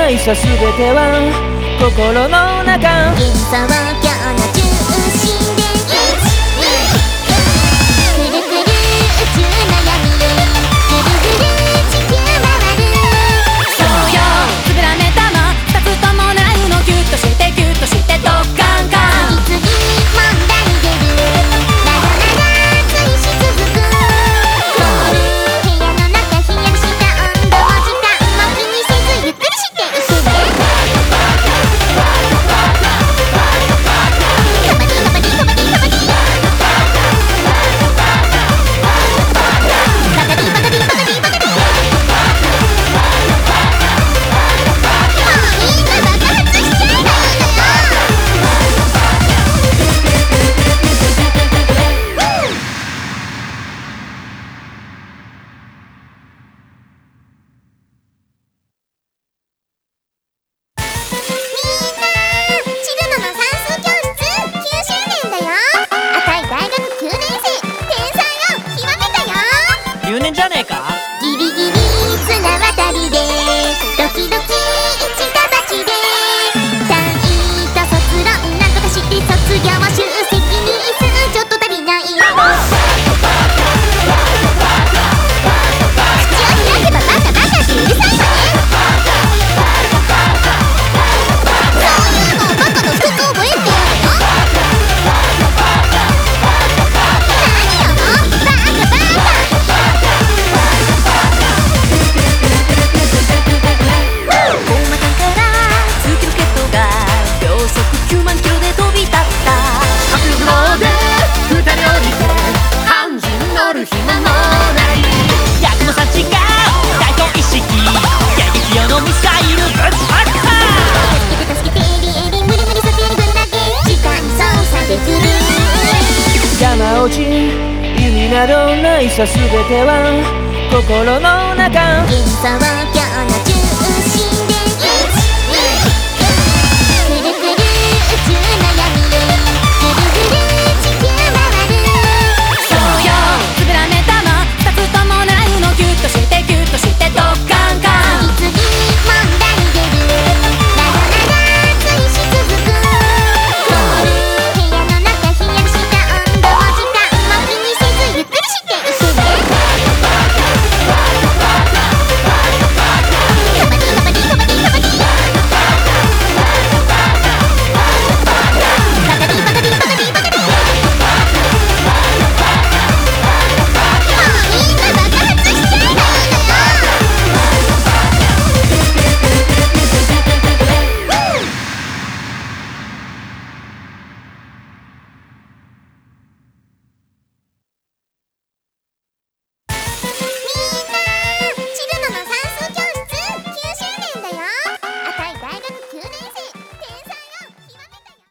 ないさ全ては心の中。 幻想郷の中心でくるくる宇宙の闇ぐるぐる地球回る。 そうよつぶらね玉二つともないのギュッとしてギュッとしてドッカンカン。 次々問題出るなぞなが追し続く。凍る部屋の中冷やした温度も時間も気にせずゆっくりしていくね。カバディカバディカバディカバディバカディバカディバカディバカディ。もうみんな爆発しちゃえばいいのよ。チルノの算数教室9周年だよ。あたい大学9年生天才を極めたよ。 留年じゃねえか。 ギリギリ綱渡りでドキドキ一か八で単位と卒論なんとかして卒業集積日数ちょっと足りない。口を開けばバカバカってうるさいわね。そういうのをバカの服と覚えてやるの。何よバカバカ。 大間間から月ロケットが秒速9万キロで飛び立った。 覚悟で二人降りて肝心乗る暇もない。 八雲さん違う大東意識迎撃用のミサイルぶっ放った。 助けて助けてエリエリ無理無理させる分だけ時間操作できる。 山落ち意味などないさ全ては心の中。 幻想郷の中